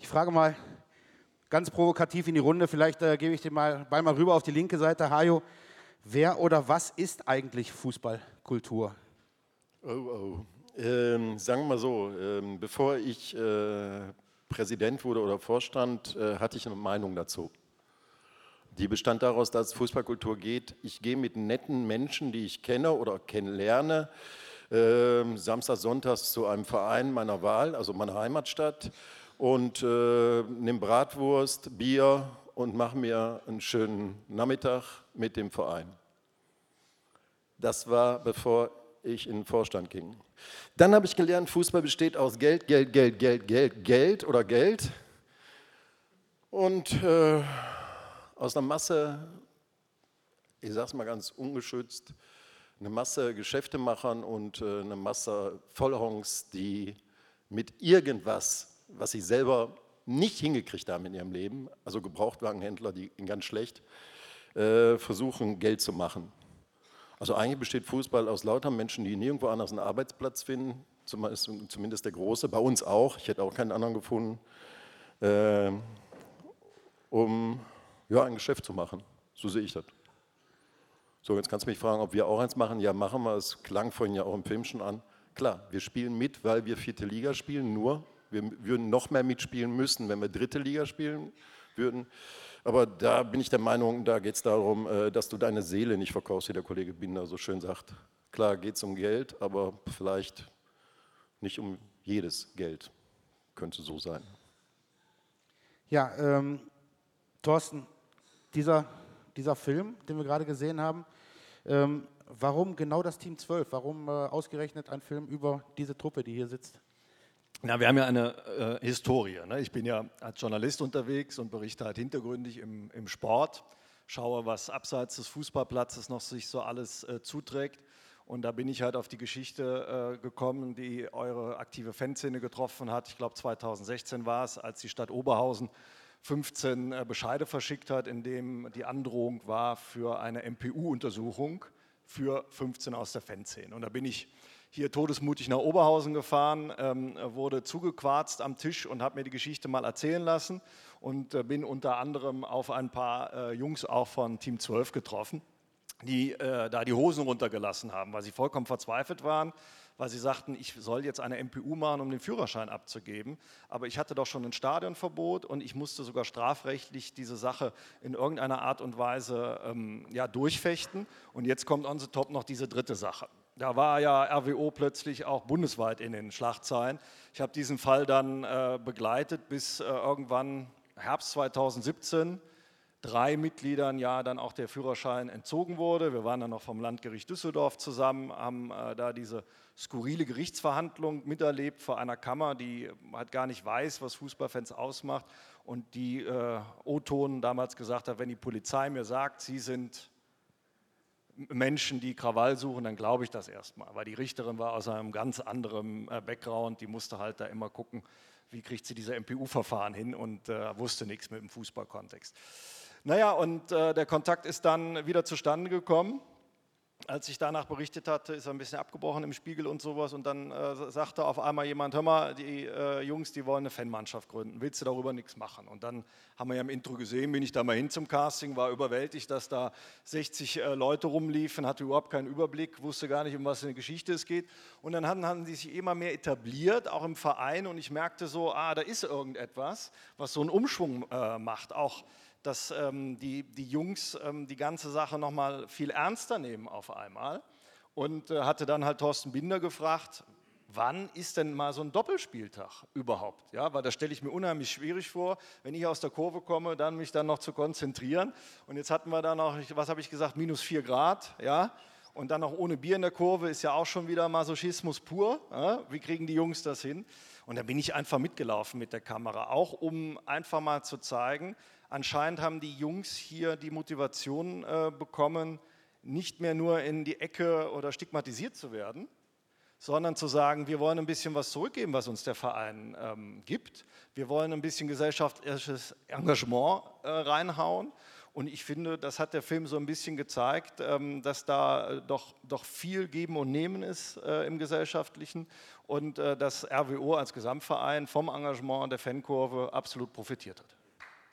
frage mal ganz provokativ in die Runde, vielleicht gebe ich den Ball mal rüber auf die linke Seite. Hajo, wer oder was ist eigentlich Fußballkultur? Sagen wir mal so, bevor ich Präsident wurde oder Vorstand, hatte ich eine Meinung dazu. Die bestand daraus, dass es Fußballkultur geht. Ich gehe mit netten Menschen, die ich kenne oder kennenlerne, samstags, sonntags zu einem Verein meiner Wahl, also meiner Heimatstadt, und nehme Bratwurst, Bier und mache mir einen schönen Nachmittag mit dem Verein. Das war, bevor ich in den Vorstand ging. Dann habe ich gelernt, Fußball besteht aus Geld, Geld, Geld, Geld, Geld, Geld oder Geld. Und aus einer Masse, ich sage es mal ganz ungeschützt, eine Masse Geschäftemachern und eine Masse Vollhongs, die mit irgendwas, was sie selber nicht hingekriegt haben in ihrem Leben, also Gebrauchtwagenhändler, die ganz schlecht, versuchen Geld zu machen. Also eigentlich besteht Fußball aus lauter Menschen, die nirgendwo anders einen Arbeitsplatz finden, zumindest der Große, bei uns auch, ich hätte auch keinen anderen gefunden, um ja, ein Geschäft zu machen. So sehe ich das. So, jetzt kannst du mich fragen, ob wir auch eins machen. Ja, machen wir. Es klang vorhin ja auch im Film schon an. Klar, wir spielen mit, weil wir 4. Liga spielen, nur wir würden noch mehr mitspielen müssen, wenn wir 3. Liga spielen würden. Aber da bin ich der Meinung, da geht es darum, dass du deine Seele nicht verkaufst, wie der Kollege Binder so schön sagt. Klar geht es um Geld, aber vielleicht nicht um jedes Geld. Könnte so sein. Ja, Thorsten, dieser Film, den wir gerade gesehen haben, warum genau das Team 12? Warum ausgerechnet ein Film über diese Truppe, die hier sitzt? Na, wir haben ja eine Historie. Ne? Ich bin ja als Journalist unterwegs und berichte halt hintergründig im Sport, schaue, was abseits des Fußballplatzes noch sich so alles zuträgt. Und da bin ich halt auf die Geschichte gekommen, die eure aktive Fanszene getroffen hat. Ich glaube 2016 war es, als die Stadt Oberhausen 15 Bescheide verschickt hat, in dem die Androhung war für eine MPU-Untersuchung für 15 aus der Fanszene. Und da bin ich hier todesmutig nach Oberhausen gefahren, wurde zugequarzt am Tisch und habe mir die Geschichte mal erzählen lassen und bin unter anderem auf ein paar Jungs auch von Team 12 getroffen, die da die Hosen runtergelassen haben, weil sie vollkommen verzweifelt waren, weil sie sagten, ich soll jetzt eine MPU machen, um den Führerschein abzugeben, aber ich hatte doch schon ein Stadionverbot und ich musste sogar strafrechtlich diese Sache in irgendeiner Art und Weise ja, durchfechten und jetzt kommt on the top noch diese dritte Sache. Da war ja RWO plötzlich auch bundesweit in den Schlagzeilen. Ich habe diesen Fall dann begleitet bis irgendwann Herbst 2017, 3 Mitgliedern ja dann auch der Führerschein entzogen wurde. Wir waren dann noch vom Landgericht Düsseldorf zusammen, haben da diese skurrile Gerichtsverhandlung miterlebt vor einer Kammer, die halt gar nicht weiß, was Fußballfans ausmacht und die O-Ton damals gesagt hat, wenn die Polizei mir sagt, sie sind Menschen, die Krawall suchen, dann glaube ich das erstmal, weil die Richterin war aus einem ganz anderen Background, die musste halt da immer gucken, wie kriegt sie diese MPU-Verfahren hin und wusste nichts mit dem Fußballkontext. Naja, und der Kontakt ist dann wieder zustande gekommen. Als ich danach berichtet hatte, ist er ein bisschen abgebrochen im Spiegel und sowas und dann sagte auf einmal jemand, hör mal, die Jungs, die wollen eine Fanmannschaft gründen, willst du darüber nichts machen? Und dann haben wir ja im Intro gesehen, bin ich da mal hin zum Casting, war überwältigt, dass da 60 Leute rumliefen, hatte überhaupt keinen Überblick, wusste gar nicht, um was in der Geschichte es geht. Und dann haben die sich immer mehr etabliert, auch im Verein und ich merkte so, da ist irgendetwas, was so einen Umschwung macht, auch dass die Jungs die ganze Sache nochmal viel ernster nehmen auf einmal und hatte dann halt Thorsten Binder gefragt, wann ist denn mal so ein Doppelspieltag überhaupt? Ja, weil das stelle ich mir unheimlich schwierig vor, wenn ich aus der Kurve komme, dann mich dann noch zu konzentrieren und jetzt hatten wir da noch, was habe ich gesagt, -4 Grad, ja, und dann noch ohne Bier in der Kurve ist ja auch schon wieder Masochismus pur, ja? Wie kriegen die Jungs das hin? Und da bin ich einfach mitgelaufen mit der Kamera, auch um einfach mal zu zeigen, anscheinend haben die Jungs hier die Motivation bekommen, nicht mehr nur in die Ecke oder stigmatisiert zu werden, sondern zu sagen, wir wollen ein bisschen was zurückgeben, was uns der Verein gibt. Wir wollen ein bisschen gesellschaftliches Engagement reinhauen Und ich finde, das hat der Film so ein bisschen gezeigt, dass da doch viel Geben und Nehmen ist im Gesellschaftlichen und dass RWO als Gesamtverein vom Engagement der Fankurve absolut profitiert hat.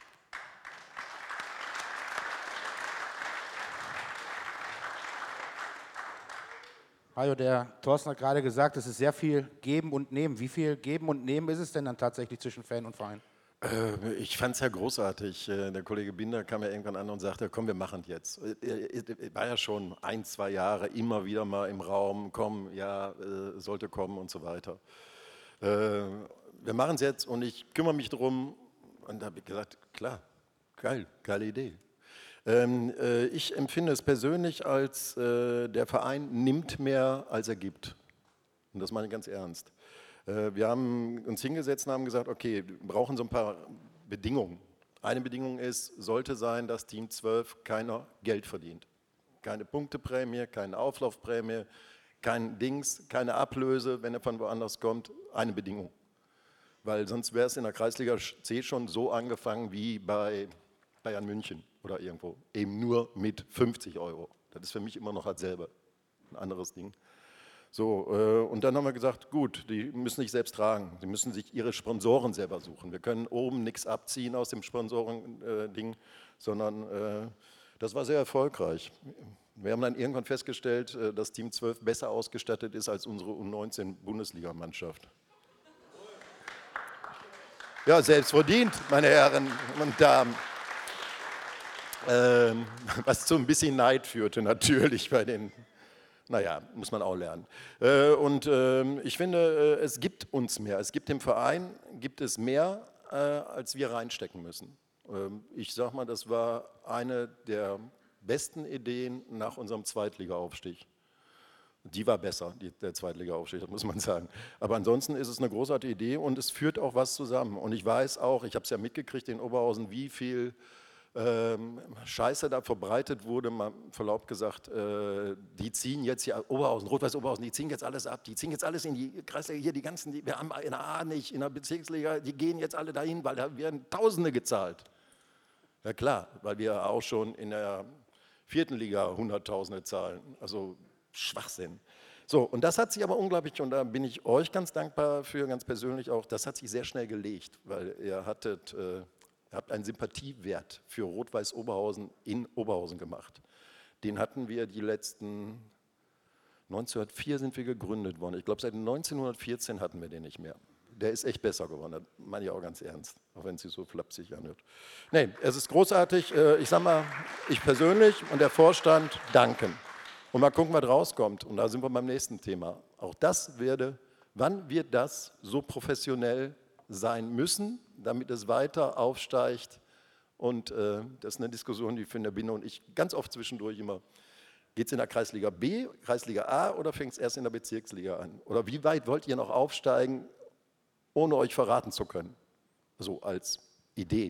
Hajo, der Thorsten hat gerade gesagt, es ist sehr viel Geben und Nehmen. Wie viel Geben und Nehmen ist es denn dann tatsächlich zwischen Fan und Verein? Ich fand es ja großartig. Der Kollege Binder kam ja irgendwann an und sagte, komm, wir machen es jetzt. War ja schon 1, 2 Jahre immer wieder mal im Raum, komm, ja, sollte kommen und so weiter. Wir machen es jetzt und ich kümmere mich darum. Und da habe ich gesagt, klar, geil, geile Idee. Ich empfinde es persönlich als, der Verein nimmt mehr, als er gibt. Und das meine ich ganz ernst. Wir haben uns hingesetzt und haben gesagt, okay, wir brauchen so ein paar Bedingungen. Eine Bedingung ist, sollte sein, dass Team 12 keiner Geld verdient. Keine Punkteprämie, keine Auflaufprämie, kein Dings, keine Ablöse, wenn er von woanders kommt. Eine Bedingung. Weil sonst wäre es in der Kreisliga C schon so angefangen wie bei Bayern München oder irgendwo. Eben nur mit 50 Euro. Das ist für mich immer noch dasselbe. Ein anderes Ding. So, und dann haben wir gesagt, gut, die müssen nicht selbst tragen. Sie müssen sich ihre Sponsoren selber suchen. Wir können oben nichts abziehen aus dem Sponsoren-Ding, sondern das war sehr erfolgreich. Wir haben dann irgendwann festgestellt, dass Team 12 besser ausgestattet ist als unsere U19-Bundesligamannschaft. Ja, selbst verdient, meine Herren und Damen. Was zu ein bisschen Neid führte natürlich bei den, naja, muss man auch lernen. Ich finde, es gibt uns mehr, es gibt dem Verein, gibt es mehr, als wir reinstecken müssen. Ich sag mal, das war eine der besten Ideen nach unserem Zweitliga-Aufstieg. Die war besser, der Zweitliga-Aufstieg, das muss man sagen. Aber ansonsten ist es eine großartige Idee und es führt auch was zusammen. Und ich weiß auch, ich habe es ja mitgekriegt in Oberhausen, wie viel Scheiße da verbreitet wurde, mal verlaubt gesagt, die ziehen jetzt hier, Oberhausen, Rot-Weiß Oberhausen, die ziehen jetzt alles ab, die ziehen jetzt alles in die Kreisliga, hier die ganzen, wir haben in der A nicht, in der Bezirksliga, die gehen jetzt alle dahin, weil da werden Tausende gezahlt. Ja klar, weil wir auch schon in der 4. Liga Hunderttausende zahlen, also Schwachsinn. So, und das hat sich aber unglaublich, und da bin ich euch ganz dankbar für, ganz persönlich auch, das hat sich sehr schnell gelegt, weil ihr habt einen Sympathiewert für Rot-Weiß Oberhausen in Oberhausen gemacht. Den hatten wir die letzten, 1904 sind wir gegründet worden. Ich glaube, seit 1914 hatten wir den nicht mehr. Der ist echt besser geworden, das meine ich auch ganz ernst, auch wenn es sich so flapsig anhört. Nee, es ist großartig. Ich sag mal, ich persönlich und der Vorstand danken. Und mal gucken, was rauskommt. Und da sind wir beim nächsten Thema. Auch das wann wird das so professionell sein müssen, damit es weiter aufsteigt. Und das ist eine Diskussion, die finden der Binder und ich ganz oft zwischendurch immer. Geht es in der Kreisliga B, Kreisliga A oder fängt es erst in der Bezirksliga an? Oder wie weit wollt ihr noch aufsteigen, ohne euch verraten zu können? So als Idee.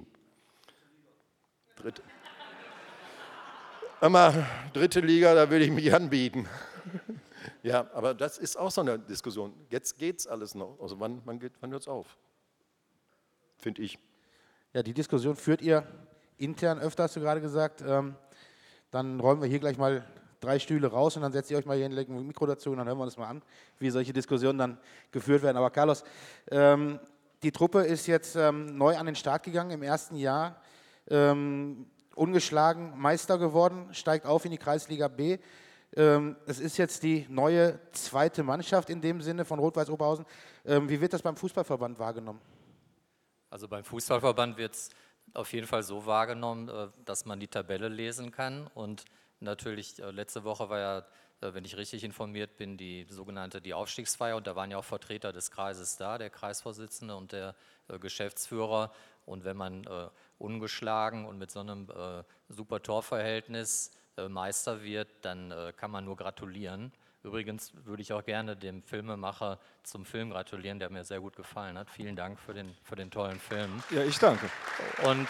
Dritte Liga, da würde ich mich anbieten. Ja, aber das ist auch so eine Diskussion. Jetzt geht es alles noch. Also wann hört es auf? Finde ich. Ja, die Diskussion führt ihr intern öfter, hast du gerade gesagt. Dann räumen wir hier gleich mal 3 Stühle raus und dann setzt ihr euch mal hier ein Mikro dazu und dann hören wir uns mal an, wie solche Diskussionen dann geführt werden. Aber Carlos, die Truppe ist jetzt neu an den Start gegangen im ersten Jahr. Ungeschlagen Meister geworden, steigt auf in die Kreisliga B. Es ist jetzt die neue zweite Mannschaft in dem Sinne von Rot-Weiß Oberhausen. Wie wird das beim Fußballverband wahrgenommen? Also beim Fußballverband wird es auf jeden Fall so wahrgenommen, dass man die Tabelle lesen kann. Und natürlich, letzte Woche war ja, wenn ich richtig informiert bin, die Aufstiegsfeier. Und da waren ja auch Vertreter des Kreises da, der Kreisvorsitzende und der Geschäftsführer. Und wenn man ungeschlagen und mit so einem super Torverhältnis Meister wird, dann kann man nur gratulieren. Übrigens würde ich auch gerne dem Filmemacher zum Film gratulieren, der mir sehr gut gefallen hat. Vielen Dank für den tollen Film. Ja, ich danke. Und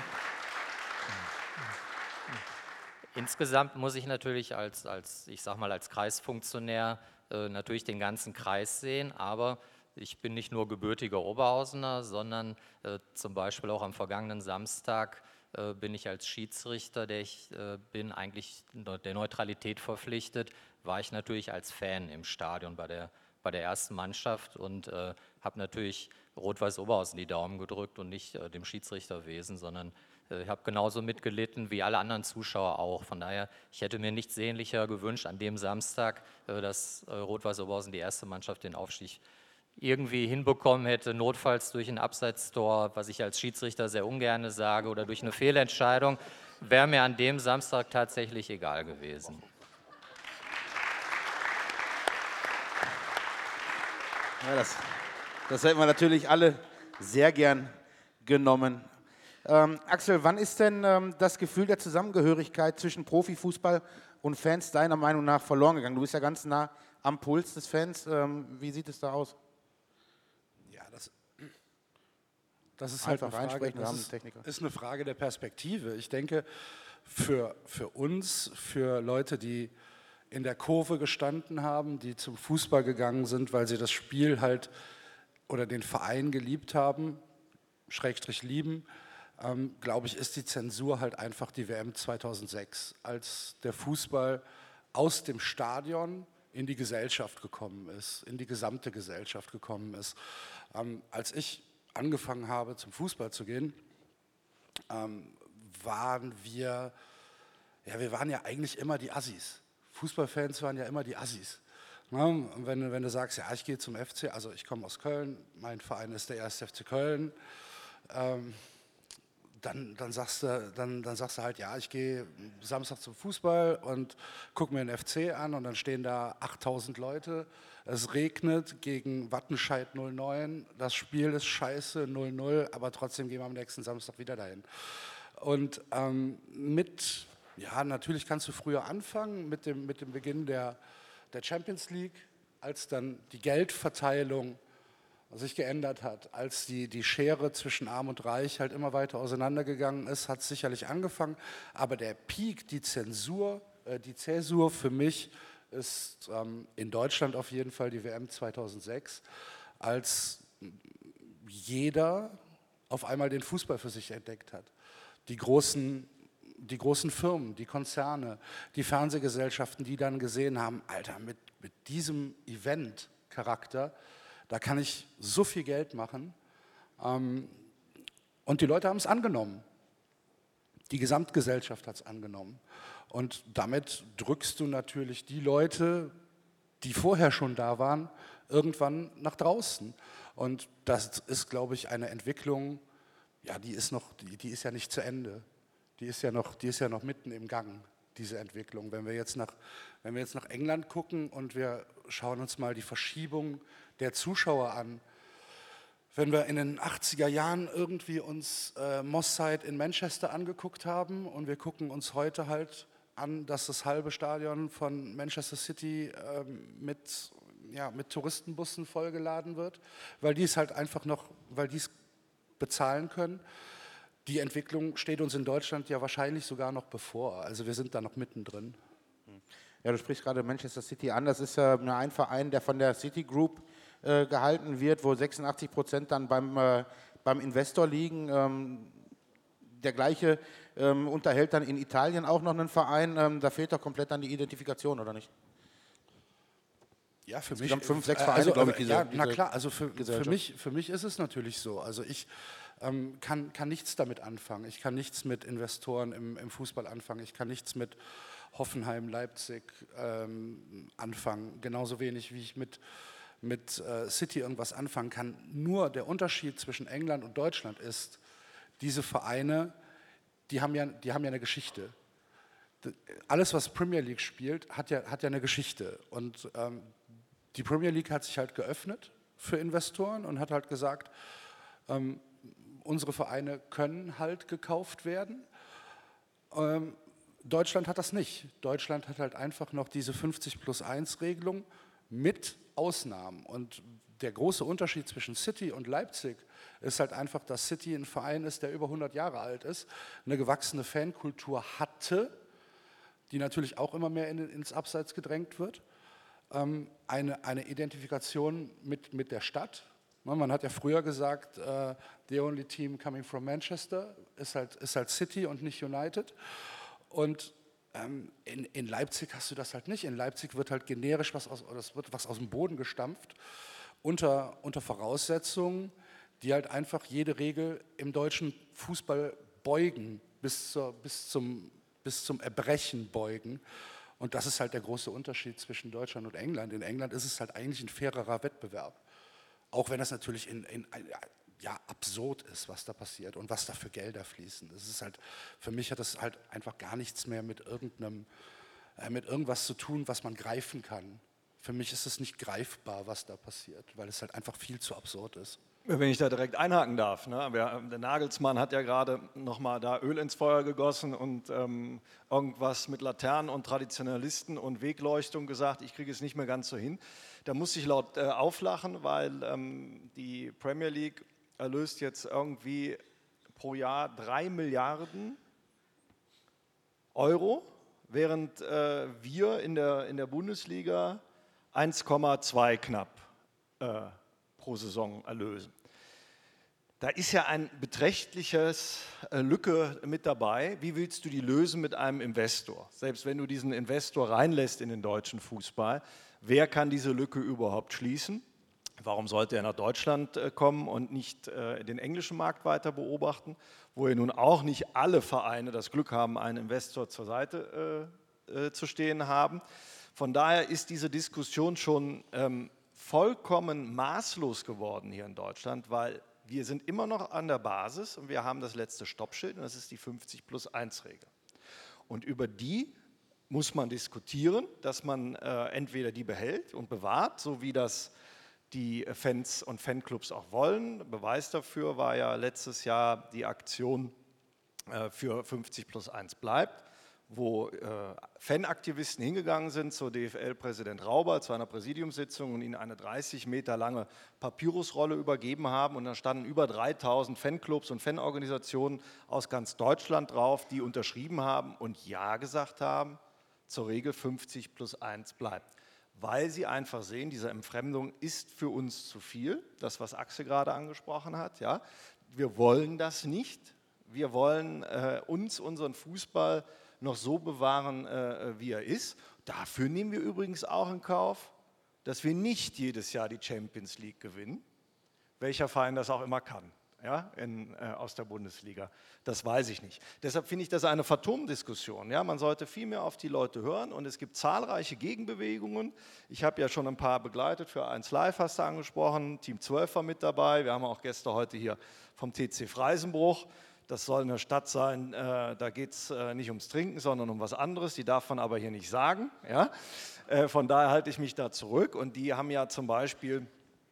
insgesamt muss ich natürlich als Kreisfunktionär natürlich den ganzen Kreis sehen, aber ich bin nicht nur gebürtiger Oberhausener, sondern zum Beispiel auch am vergangenen Samstag bin ich als Schiedsrichter, der ich bin, eigentlich der Neutralität verpflichtet, war ich natürlich als Fan im Stadion bei der ersten Mannschaft und habe natürlich Rot-Weiß Oberhausen die Daumen gedrückt und nicht dem Schiedsrichterwesen, sondern ich habe genauso mitgelitten wie alle anderen Zuschauer auch. Von daher, ich hätte mir nichts sehnlicher gewünscht an dem Samstag, dass Rot-Weiß Oberhausen die erste Mannschaft den Aufstieg irgendwie hinbekommen hätte, notfalls durch ein Abseitstor, was ich als Schiedsrichter sehr ungern sage, oder durch eine Fehlentscheidung, wäre mir an dem Samstag tatsächlich egal gewesen. Ja, das hätten wir natürlich alle sehr gern genommen. Axel, wann ist denn das Gefühl der Zusammengehörigkeit zwischen Profifußball und Fans deiner Meinung nach verloren gegangen? Du bist ja ganz nah am Puls des Fans. Wie sieht es da aus? Ja, das ist halt Einfach eine Frage, reinsprechen, wir haben einen Techniker. ist eine Frage der Perspektive. Ich denke, für uns, für Leute, die in der Kurve gestanden haben, die zum Fußball gegangen sind, weil sie das Spiel halt oder den Verein geliebt haben, Schrägstrich lieben, glaube ich, ist die Zensur halt einfach die WM 2006, als der Fußball aus dem Stadion in die Gesellschaft gekommen ist, in die gesamte Gesellschaft gekommen ist. Als ich angefangen habe, zum Fußball zu gehen, waren wir waren ja eigentlich immer die Assis. Fußballfans waren ja immer die Assis. Na, und wenn du sagst, ja, ich gehe zum FC, also ich komme aus Köln, mein Verein ist der 1. FC Köln, dann sagst du halt, ja, ich gehe Samstag zum Fußball und gucke mir den FC an und dann stehen da 8000 Leute, es regnet gegen Wattenscheid 09, das Spiel ist scheiße 0-0, aber trotzdem gehen wir am nächsten Samstag wieder dahin. Und natürlich kannst du früher anfangen mit dem Beginn der Champions League, als dann die Geldverteilung sich geändert hat, als die Schere zwischen Arm und Reich halt immer weiter auseinandergegangen ist, hat es sicherlich angefangen. Aber der Peak, die Zäsur für mich ist in Deutschland auf jeden Fall die WM 2006, als jeder auf einmal den Fußball für sich entdeckt hat. Die großen Firmen, die Konzerne, die Fernsehgesellschaften, die dann gesehen haben, Alter, mit diesem Event-Charakter, da kann ich so viel Geld machen. Und die Leute haben es angenommen. Die Gesamtgesellschaft hat es angenommen. Und damit drückst du natürlich die Leute, die vorher schon da waren, irgendwann nach draußen. Und das ist, glaube ich, eine Entwicklung, ja, die ist ja nicht zu Ende. Die ist ja noch mitten im Gang, diese Entwicklung. Wenn wir jetzt nach England gucken und wir schauen uns mal die Verschiebung der Zuschauer an, wenn wir in den 80er Jahren irgendwie uns Moss Side in Manchester angeguckt haben und wir gucken uns heute halt an, dass das halbe Stadion von Manchester City mit Touristenbussen vollgeladen wird, weil die es bezahlen können. Die Entwicklung steht uns in Deutschland ja wahrscheinlich sogar noch bevor. Also wir sind da noch mittendrin. Ja, du sprichst gerade Manchester City an. Das ist ja ein Verein, der von der City Group gehalten wird, wo 86% dann beim Investor liegen. Der gleiche unterhält dann in Italien auch noch einen Verein. Da fehlt doch komplett dann die Identifikation, oder nicht? Ja, für mich. Insgesamt 5, 6 Vereine, glaube ich, na klar, also für mich ist es natürlich so. Also ich kann nichts damit anfangen. Ich kann nichts mit Investoren im Fußball anfangen. Ich kann nichts mit Hoffenheim, Leipzig anfangen. Genauso wenig, wie ich mit City irgendwas anfangen kann. Nur der Unterschied zwischen England und Deutschland ist, diese Vereine, die haben ja eine Geschichte. Alles, was Premier League spielt, hat ja eine Geschichte. Und die Premier League hat sich halt geöffnet für Investoren und hat halt gesagt, unsere Vereine können halt gekauft werden. Deutschland hat das nicht. Deutschland hat halt einfach noch diese 50+1-Regelung mit Ausnahmen. Und der große Unterschied zwischen City und Leipzig ist halt einfach, dass City ein Verein ist, der über 100 Jahre alt ist, eine gewachsene Fankultur hatte, die natürlich auch immer mehr ins Abseits gedrängt wird, eine Identifikation mit der Stadt. Man hat ja früher gesagt, the only team coming from Manchester, ist halt City und nicht United. Und in Leipzig hast du das halt nicht. In Leipzig wird halt generisch was aus dem Boden gestampft, unter Voraussetzungen, die halt einfach jede Regel im deutschen Fußball beugen, bis zum Erbrechen beugen. Und das ist halt der große Unterschied zwischen Deutschland und England. In England ist es halt eigentlich ein fairerer Wettbewerb. Auch wenn das natürlich absurd ist, was da passiert und was da für Gelder fließen. Das ist halt, für mich hat das halt einfach gar nichts mehr mit irgendwas zu tun, was man greifen kann. Für mich ist es nicht greifbar, was da passiert, weil es halt einfach viel zu absurd ist. Wenn ich da direkt einhaken darf, ne? Der Nagelsmann hat ja gerade nochmal da Öl ins Feuer gegossen und irgendwas mit Laternen und Traditionalisten und Wegleuchtung gesagt, ich kriege es nicht mehr ganz so hin. Da muss ich laut auflachen, weil die Premier League erlöst jetzt irgendwie pro Jahr 3 Milliarden Euro, während wir in der Bundesliga 1,2 knapp pro Saison erlösen. Da ist ja ein beträchtliches Lücke mit dabei. Wie willst du die lösen mit einem Investor? Selbst wenn du diesen Investor reinlässt in den deutschen Fußball, wer kann diese Lücke überhaupt schließen? Warum sollte er nach Deutschland kommen und nicht den englischen Markt weiter beobachten, wo ja nun auch nicht alle Vereine das Glück haben, einen Investor zur Seite zu stehen haben. Von daher ist diese Diskussion schon vollkommen maßlos geworden hier in Deutschland, weil wir sind immer noch an der Basis und wir haben das letzte Stoppschild und das ist die 50+1-Regel. Und über die muss man diskutieren, dass man entweder die behält und bewahrt, so wie das die Fans und Fanclubs auch wollen. Beweis dafür war ja letztes Jahr die Aktion für 50+1 bleibt, wo Fanaktivisten hingegangen sind zu DFL-Präsident Rauber zu einer Präsidiumssitzung und ihnen eine 30 Meter lange Papyrusrolle übergeben haben. Und da standen über 3000 Fanclubs und Fanorganisationen aus ganz Deutschland drauf, die unterschrieben haben und Ja gesagt haben zur Regel 50+1 bleibt. Weil sie einfach sehen, diese Entfremdung ist für uns zu viel, das, was Axel gerade angesprochen hat. Ja? Wir wollen das nicht. Wir wollen unseren Fußball noch so bewahren, wie er ist. Dafür nehmen wir übrigens auch in Kauf, dass wir nicht jedes Jahr die Champions League gewinnen, welcher Verein das auch immer kann, ja, aus der Bundesliga. Das weiß ich nicht. Deshalb finde ich das eine Phantomdiskussion. Ja? Man sollte viel mehr auf die Leute hören und es gibt zahlreiche Gegenbewegungen. Ich habe ja schon ein paar begleitet, für 1 Live hast du angesprochen, Team 12 war mit dabei, wir haben auch Gäste heute hier vom TC Freisenbruch. Das soll eine Stadt sein, da geht es nicht ums Trinken, sondern um was anderes. Die darf man aber hier nicht sagen. Ja? Von daher halte ich mich da zurück. Und die haben ja zum Beispiel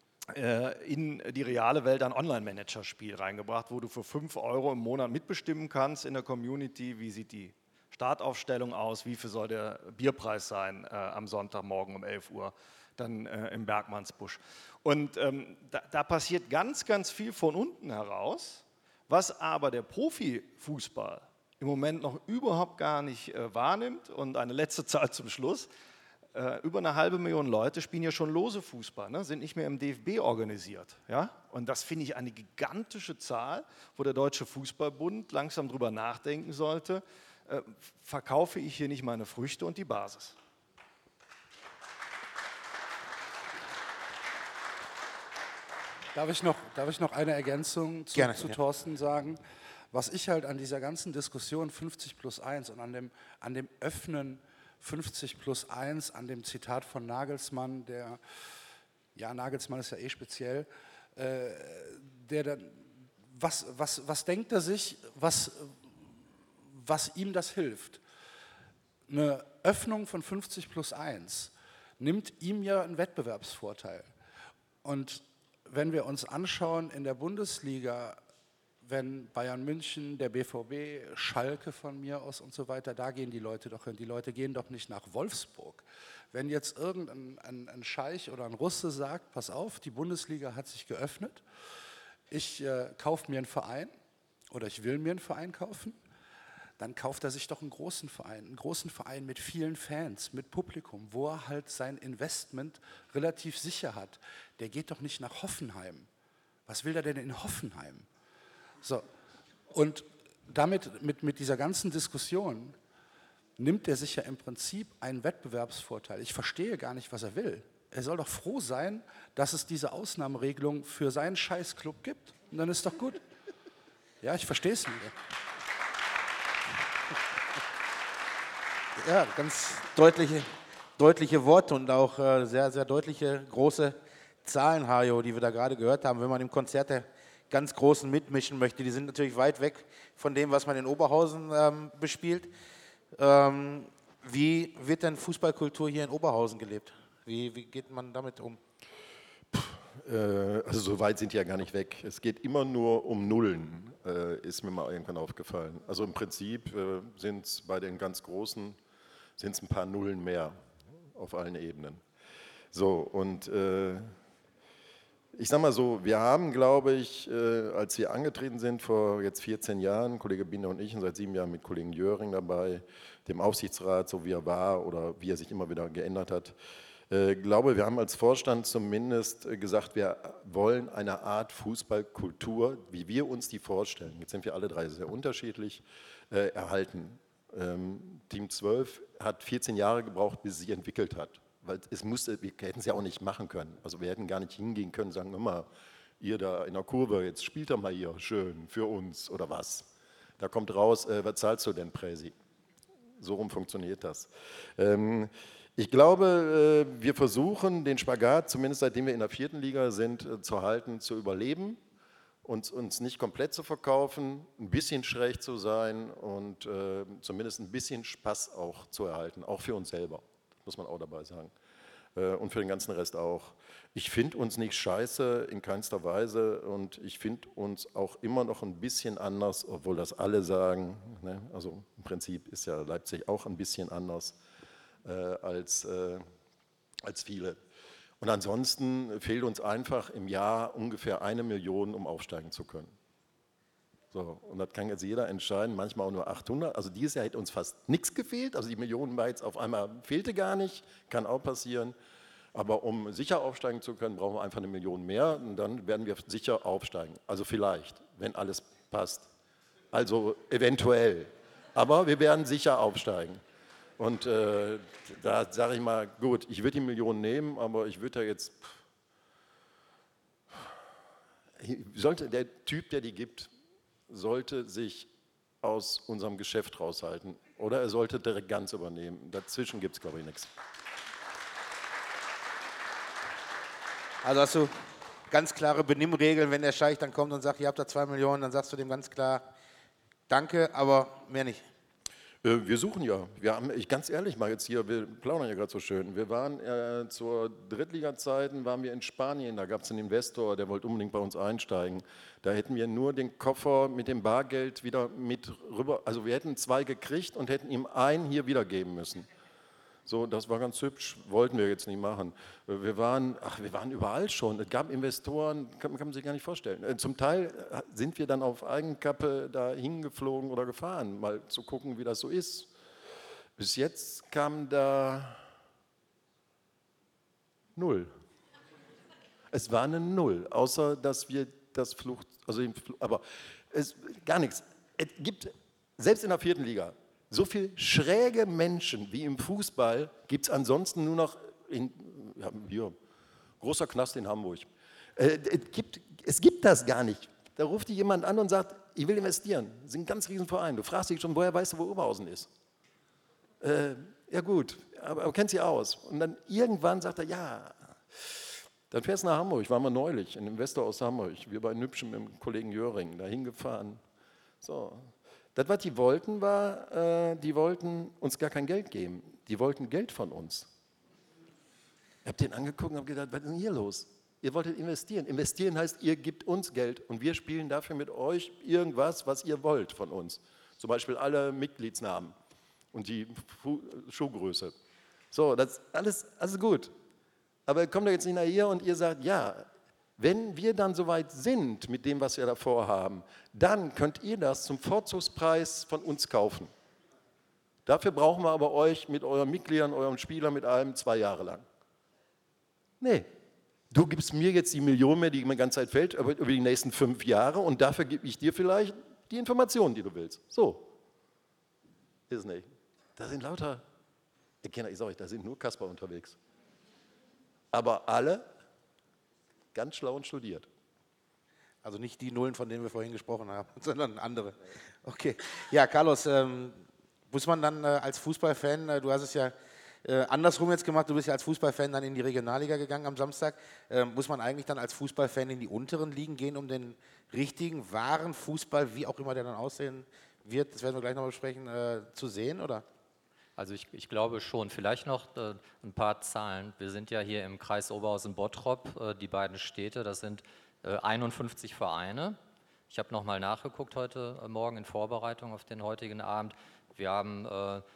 in die reale Welt ein Online-Manager-Spiel reingebracht, wo du für 5 € im Monat mitbestimmen kannst in der Community, wie sieht die Startaufstellung aus, wie viel soll der Bierpreis sein am Sonntagmorgen um 11 Uhr, dann im Bergmannsbusch. Und da passiert ganz, ganz viel von unten heraus. Was aber der Profifußball im Moment noch überhaupt gar nicht wahrnimmt, und eine letzte Zahl zum Schluss, über 500.000 Leute spielen ja schon lose Fußball, ne, sind nicht mehr im DFB organisiert. Ja? Und das finde ich eine gigantische Zahl, wo der Deutsche Fußballbund langsam drüber nachdenken sollte, verkaufe ich hier nicht meine Früchte und die Basis. Darf ich noch eine Ergänzung zu Thorsten sagen? Was ich halt an dieser ganzen Diskussion 50+1 und an dem Öffnen 50+1, an dem Zitat von Nagelsmann, Nagelsmann ist ja eh speziell, was denkt er sich, was ihm das hilft? Eine Öffnung von 50+1 nimmt ihm ja einen Wettbewerbsvorteil. Und wenn wir uns anschauen in der Bundesliga, wenn Bayern München, der BVB, Schalke von mir aus und so weiter, da gehen die Leute doch hin. Die Leute gehen doch nicht nach Wolfsburg. Wenn jetzt irgendein Scheich oder ein Russe sagt, pass auf, die Bundesliga hat sich geöffnet, ich kaufe mir einen Verein oder ich will mir einen Verein kaufen, dann kauft er sich doch einen großen Verein mit vielen Fans, mit Publikum, wo er halt sein Investment relativ sicher hat. Der geht doch nicht nach Hoffenheim. Was will er denn in Hoffenheim? So, und mit dieser ganzen Diskussion nimmt er sich ja im Prinzip einen Wettbewerbsvorteil. Ich verstehe gar nicht, was er will. Er soll doch froh sein, dass es diese Ausnahmeregelung für seinen Scheißclub gibt. Und dann ist doch gut. Ja, ich verstehe es nicht. Ja, ganz deutliche Worte und auch sehr, sehr deutliche, große Zahlen, Hajo, die wir da gerade gehört haben. Wenn man im Konzert der ganz Großen mitmischen möchte, die sind natürlich weit weg von dem, was man in Oberhausen bespielt. Wie wird denn Fußballkultur hier in Oberhausen gelebt? Wie geht man damit um? Also so weit sind die ja gar nicht weg. Es geht immer nur um Nullen, ist mir mal irgendwann aufgefallen. Also im Prinzip sind es bei den ganz Großen ein paar Nullen mehr auf allen Ebenen. So, und ich sag mal so, wir haben, glaube ich, als wir angetreten sind vor jetzt 14 Jahren, Kollege Binder und ich, und seit 7 Jahren mit Kollegen Jöring dabei, dem Aufsichtsrat, so wie er war oder wie er sich immer wieder geändert hat, glaube, wir haben als Vorstand zumindest gesagt, wir wollen eine Art Fußballkultur, wie wir uns die vorstellen. Jetzt sind wir alle drei sehr unterschiedlich, erhalten. Team 12 hat 14 Jahre gebraucht, bis es sich entwickelt hat. Weil wir hätten es ja auch nicht machen können. Also wir hätten gar nicht hingehen können und sagen, hör mal, ihr da in der Kurve, jetzt spielt doch mal hier schön für uns oder was. Da kommt raus, was zahlst du denn, Präsi? So rum funktioniert das. Ich glaube, wir versuchen den Spagat, zumindest seitdem wir in der 4. Liga sind, zu halten, zu überleben, uns nicht komplett zu verkaufen, ein bisschen schräg zu sein und zumindest ein bisschen Spaß auch zu erhalten, auch für uns selber, muss man auch dabei sagen. Und für den ganzen Rest auch. Ich finde uns nicht scheiße, in keinster Weise, und ich finde uns auch immer noch ein bisschen anders, obwohl das alle sagen, ne? Also im Prinzip ist ja Leipzig auch ein bisschen anders als viele. Und ansonsten fehlt uns einfach im Jahr ungefähr 1 Million, um aufsteigen zu können. So, und das kann jetzt jeder entscheiden, manchmal auch nur 800. Also dieses Jahr hätte uns fast nichts gefehlt, also die Millionen war jetzt auf einmal, fehlte gar nicht, kann auch passieren. Aber um sicher aufsteigen zu können, brauchen wir einfach 1 Million mehr und dann werden wir sicher aufsteigen. Also vielleicht, wenn alles passt. Also eventuell. Aber wir werden sicher aufsteigen. Und da sage ich mal, gut, ich würde die Millionen nehmen, aber ich würde da jetzt, sollte der Typ, der die gibt, sollte sich aus unserem Geschäft raushalten oder er sollte direkt ganz übernehmen. Dazwischen gibt es, glaube ich, nichts. Also hast du ganz klare Benimmregeln, wenn der Scheich dann kommt und sagt, ihr habt da 2 Millionen, dann sagst du dem ganz klar, danke, aber mehr nicht. Wir suchen ja. Ganz ehrlich mal jetzt hier, wir plaudern ja gerade so schön. Wir waren zur Drittliga-Zeiten, waren wir in Spanien, da gab es einen Investor, der wollte unbedingt bei uns einsteigen. Da hätten wir nur den Koffer mit dem Bargeld wieder mit rüber, also wir hätten 2 gekriegt und hätten ihm einen hier wiedergeben müssen. So, das war ganz hübsch, wollten wir jetzt nicht machen. Wir waren überall schon. Es gab Investoren, kann man sich gar nicht vorstellen. Zum Teil sind wir dann auf Eigenkappe da hingeflogen oder gefahren, mal zu gucken, wie das so ist. Bis jetzt kam da 0. Es war eine 0, außer dass wir das aber es gar nichts. Es gibt, selbst in der 4. Liga, so viele schräge Menschen wie im Fußball gibt es ansonsten nur noch hier, großer Knast in Hamburg. Es gibt das gar nicht. Da ruft dich jemand an und sagt, ich will investieren. Das ist ein ganz riesen Verein. Du fragst dich schon, woher weißt du, wo Oberhausen ist? Ja gut, aber kennt sie aus. Und dann irgendwann sagt er, ja, dann fährst du nach Hamburg. Waren wir neulich, ein Investor aus Hamburg. Wir bei Nübschen mit dem Kollegen Jöring da hingefahren. So. Das, was die wollten, war, die wollten uns gar kein Geld geben. Die wollten Geld von uns. Ich habe den angeguckt und habe gedacht, was ist denn hier los? Ihr wolltet investieren. Investieren heißt, ihr gebt uns Geld und wir spielen dafür mit euch irgendwas, was ihr wollt von uns. Zum Beispiel alle Mitgliedsnamen und die Schuhgröße. So, das ist alles gut. Aber kommt ihr jetzt nicht nach hier und ihr sagt, ja, wenn wir dann soweit sind mit dem, was wir davor haben, dann könnt ihr das zum Vorzugspreis von uns kaufen. Dafür brauchen wir aber euch mit euren Mitgliedern, euren Spielern, mit allem 2 Jahre lang. Nee, du gibst mir jetzt die Million mehr, die mir die ganze Zeit fällt, über die nächsten 5 Jahre und dafür gebe ich dir vielleicht die Informationen, die du willst. So. Ist es nicht. Da sind lauter, ich sage euch, da sind nur Kasper unterwegs. Aber alle ganz schlau und studiert. Also nicht die Nullen, von denen wir vorhin gesprochen haben, sondern andere. Okay. Ja, Carlos, muss man dann als Fußballfan, du hast es ja andersrum jetzt gemacht, du bist ja als Fußballfan dann in die Regionalliga gegangen am Samstag, muss man eigentlich dann als Fußballfan in die unteren Ligen gehen, um den richtigen, wahren Fußball, wie auch immer der dann aussehen wird, das werden wir gleich noch besprechen, zu sehen, oder? Also ich glaube schon. Vielleicht noch ein paar Zahlen. Wir sind ja hier im Kreis Oberhausen-Bottrop, die beiden Städte, das sind 51 Vereine. Ich habe nochmal nachgeguckt heute Morgen in Vorbereitung auf den heutigen Abend. Wir haben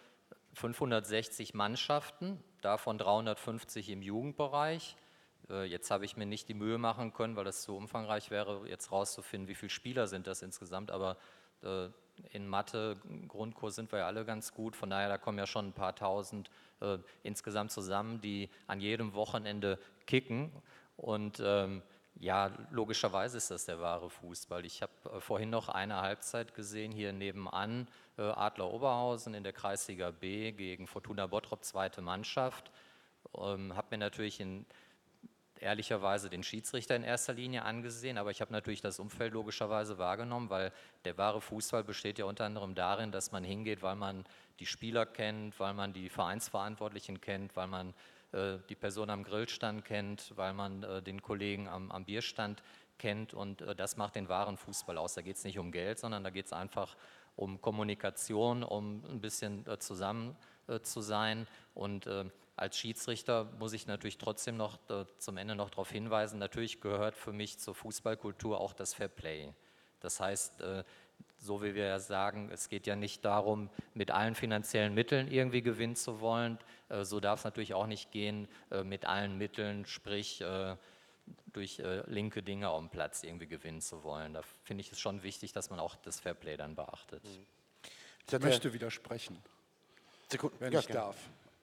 560 Mannschaften, davon 350 im Jugendbereich. Jetzt habe ich mir nicht die Mühe machen können, weil das zu umfangreich wäre, jetzt rauszufinden, wie viele Spieler sind das insgesamt, aber in Mathe, Grundkurs sind wir ja alle ganz gut, von daher, da kommen ja schon ein paar tausend insgesamt zusammen, die an jedem Wochenende kicken und ja, logischerweise ist das der wahre Fußball. Ich habe vorhin noch eine Halbzeit gesehen, hier nebenan, Adler Oberhausen in der Kreisliga B gegen Fortuna Bottrop, zweite Mannschaft. Habe mir natürlich ehrlicherweise den Schiedsrichter in erster Linie angesehen, aber ich habe natürlich das Umfeld logischerweise wahrgenommen, weil der wahre Fußball besteht ja unter anderem darin, dass man hingeht, weil man die Spieler kennt, weil man die Vereinsverantwortlichen kennt, weil man die Person am Grillstand kennt, weil man den Kollegen am Bierstand kennt und das macht den wahren Fußball aus. Da geht es nicht um Geld, sondern da geht es einfach um Kommunikation, um ein bisschen zusammen zu sein und als Schiedsrichter muss ich natürlich trotzdem noch zum Ende noch darauf hinweisen, natürlich gehört für mich zur Fußballkultur auch das Fair Play. Das heißt, so wie wir ja sagen, es geht ja nicht darum, mit allen finanziellen Mitteln irgendwie gewinnen zu wollen, so darf es natürlich auch nicht gehen, mit allen Mitteln, sprich durch linke Dinge auf dem Platz irgendwie gewinnen zu wollen. Da finde ich es schon wichtig, dass man auch das Fair Play dann beachtet. Ich möchte widersprechen, wenn ja, ich darf.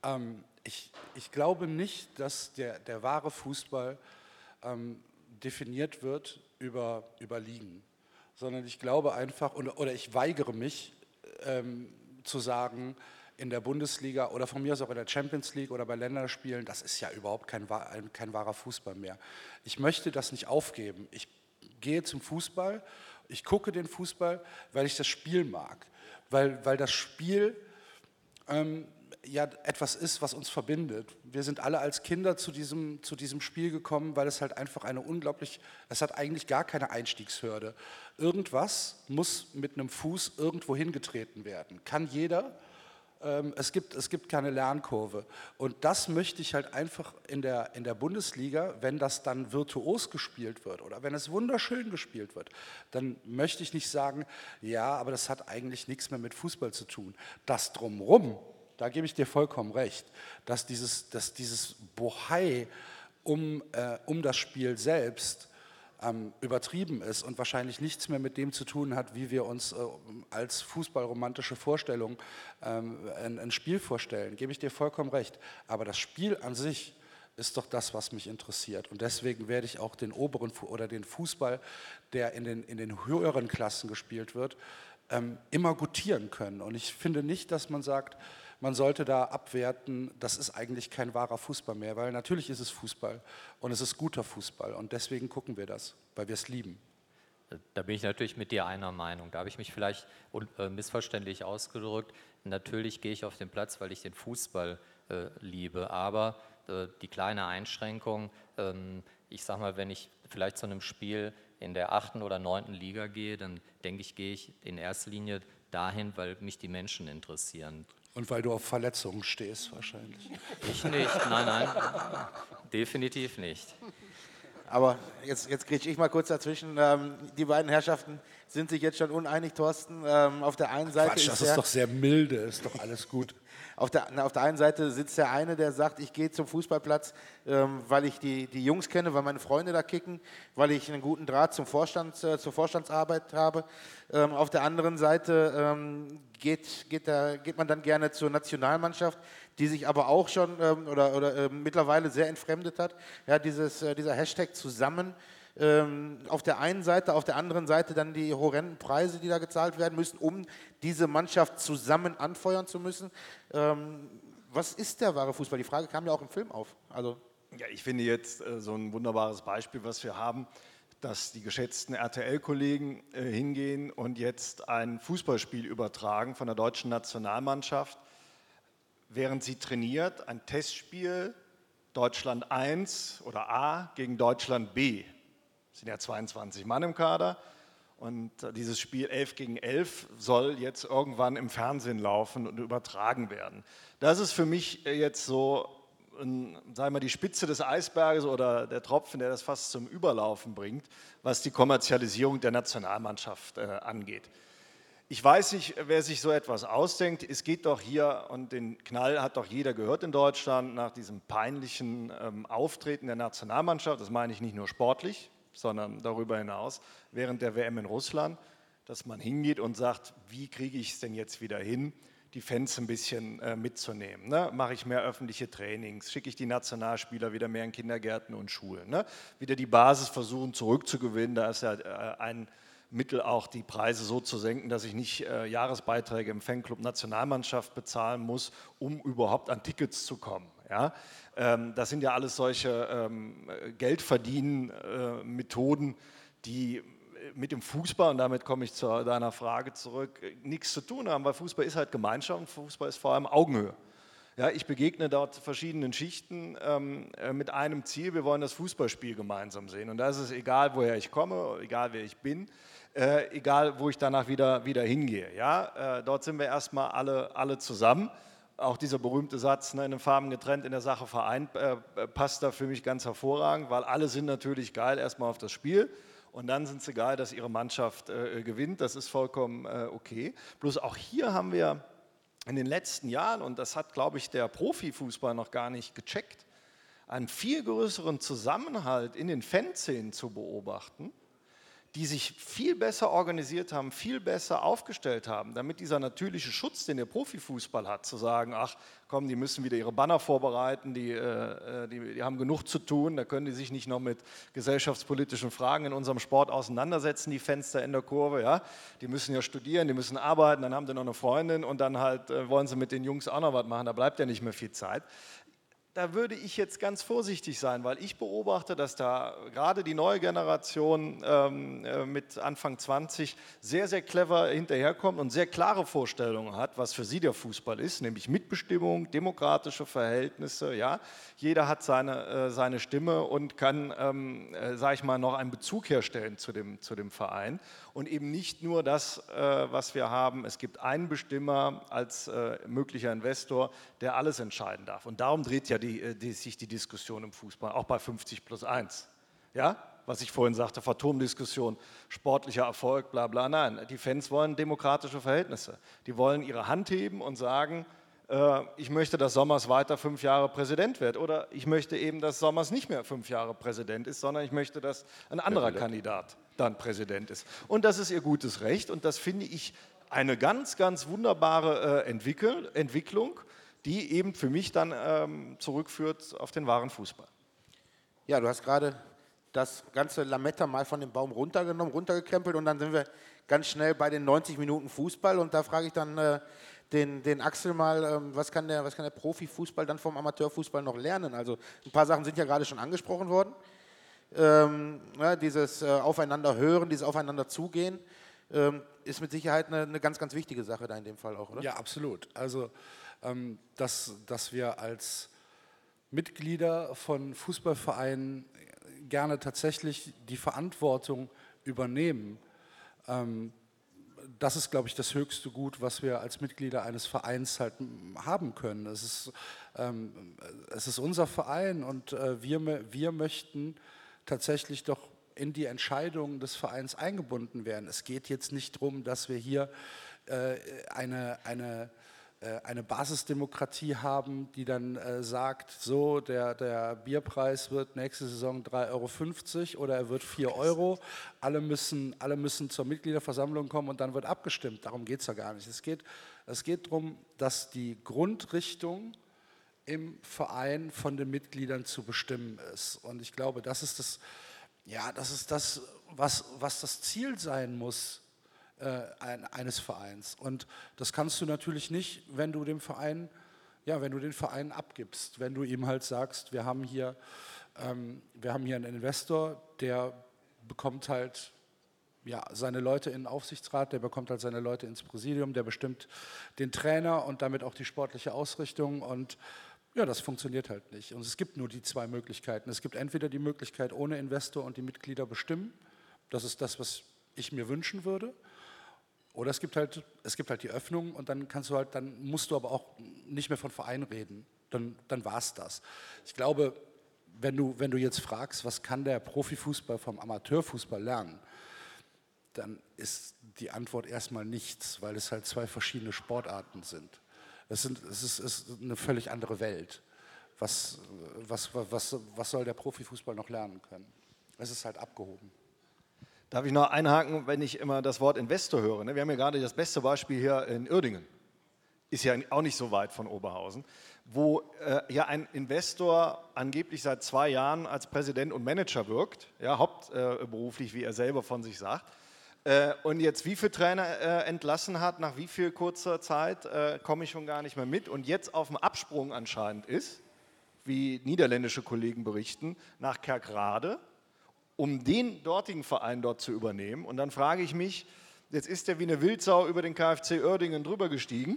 Ich glaube nicht, dass der wahre Fußball definiert wird über Ligen, sondern ich glaube einfach, oder ich weigere mich zu sagen, in der Bundesliga oder von mir aus auch in der Champions League oder bei Länderspielen, das ist ja überhaupt kein wahrer Fußball mehr. Ich möchte das nicht aufgeben. Ich gehe zum Fußball, ich gucke den Fußball, weil ich das Spiel mag, weil das Spiel ja etwas ist, was uns verbindet. Wir sind alle als Kinder zu diesem Spiel gekommen, weil es halt einfach es hat eigentlich gar keine Einstiegshürde. Irgendwas muss mit einem Fuß irgendwo hingetreten werden. Kann jeder. Es gibt keine Lernkurve. Und das möchte ich halt einfach in der Bundesliga, wenn das dann virtuos gespielt wird oder wenn es wunderschön gespielt wird, dann möchte ich nicht sagen, ja, aber das hat eigentlich nichts mehr mit Fußball zu tun. Das Drumherum, da gebe ich dir vollkommen recht, dass dieses Bohai um das Spiel selbst übertrieben ist und wahrscheinlich nichts mehr mit dem zu tun hat, wie wir uns als fußballromantische Vorstellung ein Spiel vorstellen. Gebe ich dir vollkommen recht. Aber das Spiel an sich ist doch das, was mich interessiert. Und deswegen werde ich auch den den Fußball, der in den höheren Klassen gespielt wird, immer gutieren können. Und ich finde nicht, dass man sagt, man sollte da abwerten, das ist eigentlich kein wahrer Fußball mehr, weil natürlich ist es Fußball und es ist guter Fußball und deswegen gucken wir das, weil wir es lieben. Da bin ich natürlich mit dir einer Meinung. Da habe ich mich vielleicht missverständlich ausgedrückt. Natürlich gehe ich auf den Platz, weil ich den Fußball liebe, aber die kleine Einschränkung, ich sage mal, wenn ich vielleicht zu einem Spiel in der 8. oder 9. Liga gehe, dann denke ich, gehe ich in erster Linie dahin, weil mich die Menschen interessieren. Und weil du auf Verletzungen stehst wahrscheinlich. Ich nicht, nein, definitiv nicht. Aber jetzt grätsche ich mal kurz dazwischen. Die beiden Herrschaften sind sich jetzt schon uneinig, Thorsten. Auf der einen Seite Quatsch, das ist doch sehr milde, ist doch alles gut. Auf der einen Seite sitzt der eine, der sagt, ich gehe zum Fußballplatz, weil ich die Jungs kenne, weil meine Freunde da kicken, weil ich einen guten Draht zur Vorstandsarbeit habe. Auf der anderen Seite geht man dann gerne zur Nationalmannschaft, die sich aber auch schon mittlerweile sehr entfremdet hat. Ja, dieser Hashtag zusammen auf der einen Seite, auf der anderen Seite dann die horrenden Preise, die da gezahlt werden müssen, um diese Mannschaft zusammen anfeuern zu müssen. Was ist der wahre Fußball? Die Frage kam ja auch im Film auf. Also Ja, ich finde jetzt so ein wunderbares Beispiel, was wir haben, dass die geschätzten RTL-Kollegen hingehen und jetzt ein Fußballspiel übertragen von der deutschen Nationalmannschaft, während sie trainiert, ein Testspiel Deutschland 1 oder A gegen Deutschland B. Es sind ja 22 Mann im Kader und dieses Spiel 11 gegen 11 soll jetzt irgendwann im Fernsehen laufen und übertragen werden. Das ist für mich jetzt so, sagen wir mal, die Spitze des Eisberges oder der Tropfen, der das fast zum Überlaufen bringt, was die Kommerzialisierung der Nationalmannschaft angeht. Ich weiß nicht, wer sich so etwas ausdenkt. Es geht doch hier, und den Knall hat doch jeder gehört in Deutschland, nach diesem peinlichen Auftreten der Nationalmannschaft, das meine ich nicht nur sportlich, sondern darüber hinaus, während der WM in Russland, dass man hingeht und sagt, wie kriege ich es denn jetzt wieder hin, die Fans ein bisschen mitzunehmen. Ne? Mache ich mehr öffentliche Trainings, schicke ich die Nationalspieler wieder mehr in Kindergärten und Schulen. Ne? Wieder die Basis versuchen zurückzugewinnen, da ist ja ein Mittel auch, die Preise so zu senken, dass ich nicht Jahresbeiträge im Fanclub Nationalmannschaft bezahlen muss, um überhaupt an Tickets zu kommen. Ja? Das sind ja alles solche Geldverdienen-Methoden, die mit dem Fußball, und damit komme ich zu deiner Frage zurück, nichts zu tun haben, weil Fußball ist halt Gemeinschaft und Fußball ist vor allem Augenhöhe. Ja, ich begegne dort verschiedenen Schichten mit einem Ziel, wir wollen das Fußballspiel gemeinsam sehen. Und da ist es egal, woher ich komme, egal wer ich bin, egal wo ich danach wieder hingehe. Ja? Dort sind wir erstmal alle zusammen. Auch dieser berühmte Satz, ne, in den Farben getrennt, in der Sache vereint, passt da für mich ganz hervorragend, weil alle sind natürlich geil erstmal auf das Spiel. Und dann sind sie geil, dass ihre Mannschaft gewinnt. Das ist vollkommen okay. Bloß auch hier haben wir in den letzten Jahren, und das hat, glaube ich, der Profifußball noch gar nicht gecheckt, einen viel größeren Zusammenhalt in den Fanszenen zu beobachten, die sich viel besser organisiert haben, viel besser aufgestellt haben, damit dieser natürliche Schutz, den der Profifußball hat, zu sagen, ach komm, die müssen wieder ihre Banner vorbereiten, die haben genug zu tun, da können die sich nicht noch mit gesellschaftspolitischen Fragen in unserem Sport auseinandersetzen, die Fenster in der Kurve, ja, die müssen ja studieren, die müssen arbeiten, dann haben die noch eine Freundin und dann halt wollen sie mit den Jungs auch noch was machen, da bleibt ja nicht mehr viel Zeit. Da würde ich jetzt ganz vorsichtig sein, weil ich beobachte, dass da gerade die neue Generation mit Anfang 20 sehr, sehr clever hinterherkommt und sehr klare Vorstellungen hat, was für sie der Fußball ist, nämlich Mitbestimmung, demokratische Verhältnisse. Ja? Jeder hat seine Stimme und kann, sage ich mal, noch einen Bezug herstellen zu dem Verein. Und eben nicht nur das, was wir haben, es gibt einen Bestimmer als möglicher Investor, der alles entscheiden darf. Und darum dreht ja sich die Diskussion im Fußball, auch bei 50+1. Ja? Was ich vorhin sagte, Phantomdiskussion, sportlicher Erfolg, bla bla. Nein, die Fans wollen demokratische Verhältnisse. Die wollen ihre Hand heben und sagen, ich möchte, dass Sommers weiter 5 Jahre Präsident wird. Oder ich möchte eben, dass Sommers nicht mehr 5 Jahre Präsident ist, sondern ich möchte, dass ein anderer Kandidat dann Präsident ist. Und das ist ihr gutes Recht. Und das finde ich eine ganz, ganz wunderbare Entwicklung, die eben für mich dann zurückführt auf den wahren Fußball. ja, du hast gerade das ganze Lametta mal von dem Baum runtergekrempelt und dann sind wir ganz schnell bei den 90 Minuten Fußball und da frage ich dann den Axel mal, was kann der Profifußball dann vom Amateurfußball noch lernen? Also ein paar Sachen sind ja gerade schon angesprochen worden. Ja, dieses Aufeinander hören, dieses Aufeinander zugehen, ist mit Sicherheit eine ganz, ganz wichtige Sache da in dem Fall auch, oder? Ja, absolut. Also, dass wir als Mitglieder von Fußballvereinen gerne tatsächlich die Verantwortung übernehmen, das ist, glaube ich, das höchste Gut, was wir als Mitglieder eines Vereins halt haben können. Es ist unser Verein und wir möchten tatsächlich doch in die Entscheidungen des Vereins eingebunden werden. Es geht jetzt nicht darum, dass wir hier eine Basisdemokratie haben, die dann sagt, so, der Bierpreis wird nächste Saison 3,50 € oder er wird 4 €. Alle müssen zur Mitgliederversammlung kommen und dann wird abgestimmt. Darum geht es ja gar nicht. Es geht darum, dass die Grundrichtung im Verein von den Mitgliedern zu bestimmen ist. Und ich glaube, das ist Ja, das ist das, was das Ziel sein muss eines Vereins. Und das kannst du natürlich nicht, wenn du dem Verein, ja, wenn du den Verein abgibst, wenn du ihm halt sagst, wir haben hier einen Investor, der bekommt halt seine Leute in den Aufsichtsrat, der bekommt halt seine Leute ins Präsidium, der bestimmt den Trainer und damit auch die sportliche Ausrichtung und ja, das funktioniert halt nicht. Und es gibt nur die zwei Möglichkeiten. Es gibt entweder die Möglichkeit ohne Investor und die Mitglieder bestimmen, das ist das, was ich mir wünschen würde, oder es gibt halt die Öffnung und dann musst du aber auch nicht mehr von Verein reden, dann war es das. Ich glaube, wenn du jetzt fragst, was kann der Profifußball vom Amateurfußball lernen, dann ist die Antwort erstmal nichts, weil es halt zwei verschiedene Sportarten sind. Es ist eine völlig andere Welt. Was soll der Profifußball noch lernen können? Es ist halt abgehoben. Darf ich noch einhaken, wenn ich immer das Wort Investor höre? Ne? Wir haben ja gerade das beste Beispiel hier in Uerdingen. Ist ja auch nicht so weit von Oberhausen, wo ja ein Investor angeblich seit 2 Jahren als Präsident und Manager wirkt, ja, hauptberuflich, wie er selber von sich sagt. Und jetzt wie viele Trainer entlassen hat, nach wie viel kurzer Zeit, komme ich schon gar nicht mehr mit. Und jetzt auf dem Absprung anscheinend ist, wie niederländische Kollegen berichten, nach Kerkrade, um den dortigen Verein dort zu übernehmen. Und dann frage ich mich, jetzt ist er wie eine Wildsau über den KfC Uerdingen drüber gestiegen.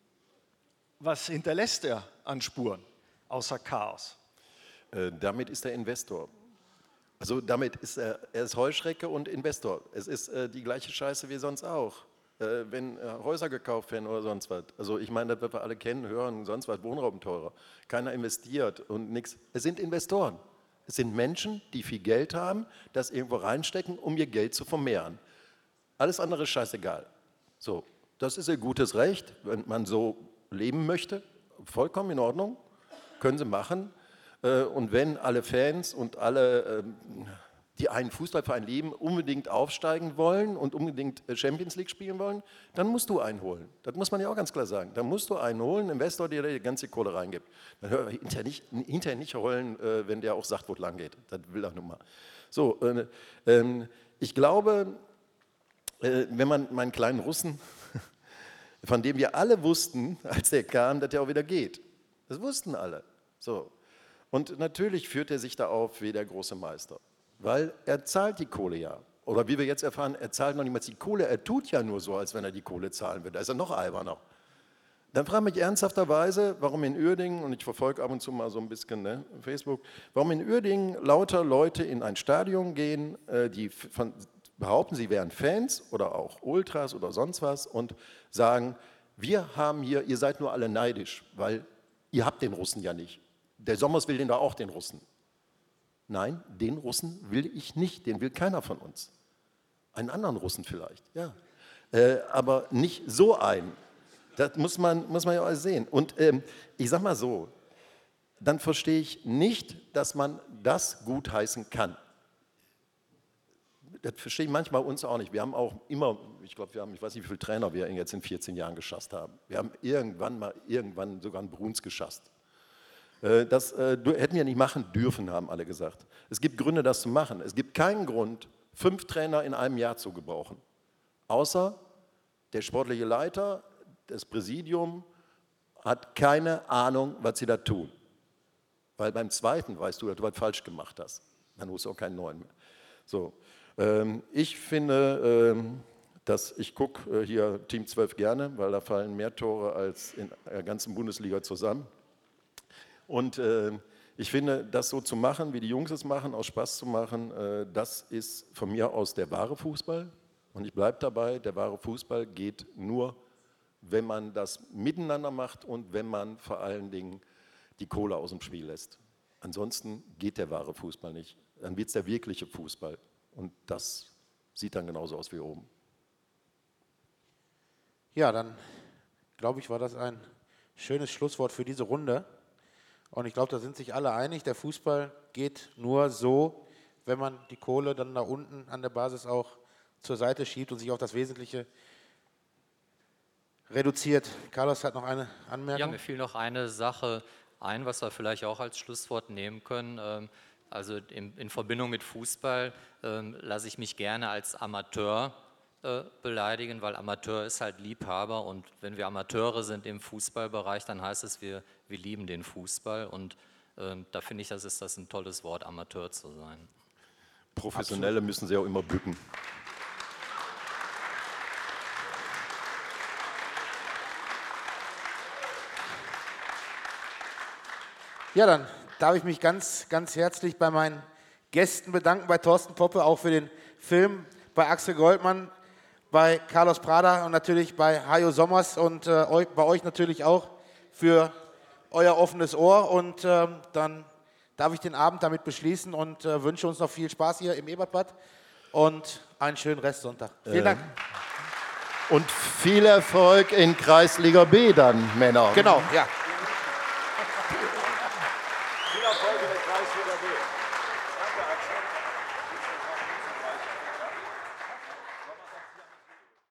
Was hinterlässt er an Spuren, außer Chaos? Damit ist er Investor. Also damit ist er ist Heuschrecke und Investor. Es ist die gleiche Scheiße wie sonst auch. Wenn Häuser gekauft werden oder sonst was. Also ich meine, das wird wir alle kennen, hören, sonst was, Wohnraum teurer. Keiner investiert und nichts. Es sind Investoren. Es sind Menschen, die viel Geld haben, das irgendwo reinstecken, um ihr Geld zu vermehren. Alles andere ist scheißegal. So, das ist ihr gutes Recht, wenn man so leben möchte. Vollkommen in Ordnung, können sie machen. Und wenn alle Fans und alle, die einen Fußballverein lieben, unbedingt aufsteigen wollen und unbedingt Champions League spielen wollen, dann musst du einen holen. Das muss man ja auch ganz klar sagen. Dann musst du einen holen, einen Investor, der die ganze Kohle reingibt. Dann hör hinterher nicht heulen, wenn der auch sagt, wo es lang geht. Das will er nun mal. So, ich glaube, wenn man meinen kleinen Russen, von dem wir alle wussten, als der kam, dass der auch wieder geht. Das wussten alle. So. Und natürlich führt er sich da auf wie der große Meister, weil er zahlt die Kohle ja. Oder wie wir jetzt erfahren, er zahlt noch niemals die Kohle, er tut ja nur so, als wenn er die Kohle zahlen will. Da ist er noch alberner. Dann frage ich mich ernsthafterweise, warum in Uerdingen, und ich verfolge ab und zu mal so ein bisschen Facebook, warum in Uerdingen lauter Leute in ein Stadion gehen, die behaupten, sie wären Fans oder auch Ultras oder sonst was und sagen, wir haben hier, ihr seid nur alle neidisch, weil ihr habt den Russen ja nicht. Der Sommers will den da auch, den Russen. Nein, den Russen will ich nicht, den will keiner von uns. Einen anderen Russen vielleicht, ja. Aber nicht so einen. Das muss man ja alles sehen. Und ich sag mal so, dann verstehe ich nicht, dass man das gutheißen kann. Das verstehe ich manchmal uns auch nicht. Wir haben auch immer, ich weiß nicht, wie viele Trainer wir jetzt in 14 Jahren geschasst haben. Wir haben irgendwann sogar einen Bruns geschasst. Das hätten wir nicht machen dürfen, haben alle gesagt. Es gibt Gründe, das zu machen. Es gibt keinen Grund, 5 Trainer in einem Jahr zu gebrauchen. Außer der sportliche Leiter, das Präsidium hat keine Ahnung, was sie da tun. Weil beim zweiten weißt du, dass du was falsch gemacht hast. Dann musst du auch keinen neuen mehr. So, ich finde, ich gucke hier Team 12 gerne, weil da fallen mehr Tore als in der ganzen Bundesliga zusammen. Und ich finde, das so zu machen, wie die Jungs es machen, aus Spaß zu machen, das ist von mir aus der wahre Fußball. Und ich bleibe dabei, der wahre Fußball geht nur, wenn man das miteinander macht und wenn man vor allen Dingen die Kohle aus dem Spiel lässt. Ansonsten geht der wahre Fußball nicht. Dann wird es der wirkliche Fußball. Und das sieht dann genauso aus wie oben. Ja, dann glaube ich, war das ein schönes Schlusswort für diese Runde. Und ich glaube, da sind sich alle einig, der Fußball geht nur so, wenn man die Kohle dann da unten an der Basis auch zur Seite schiebt und sich auf das Wesentliche reduziert. Carlos hat noch eine Anmerkung. Ja, mir fiel noch eine Sache ein, was wir vielleicht auch als Schlusswort nehmen können. Also in Verbindung mit Fußball lasse ich mich gerne als Amateur beleidigen, weil Amateur ist halt Liebhaber und wenn wir Amateure sind im Fußballbereich, dann heißt es, wir lieben den Fußball und da finde ich, das ist ein tolles Wort, Amateur zu sein. Professionelle müssen sich auch immer bücken. Ja, dann darf ich mich ganz, ganz herzlich bei meinen Gästen bedanken, bei Thorsten Poppe, auch für den Film, bei Axel Goldmann, bei Carlos Prada und natürlich bei Hajo Sommers und bei euch natürlich auch für euer offenes Ohr. Und dann darf ich den Abend damit beschließen und wünsche uns noch viel Spaß hier im Ebertbad und einen schönen Restsonntag. Vielen Dank. Und viel Erfolg in Kreisliga B dann, Männer. Genau, ja.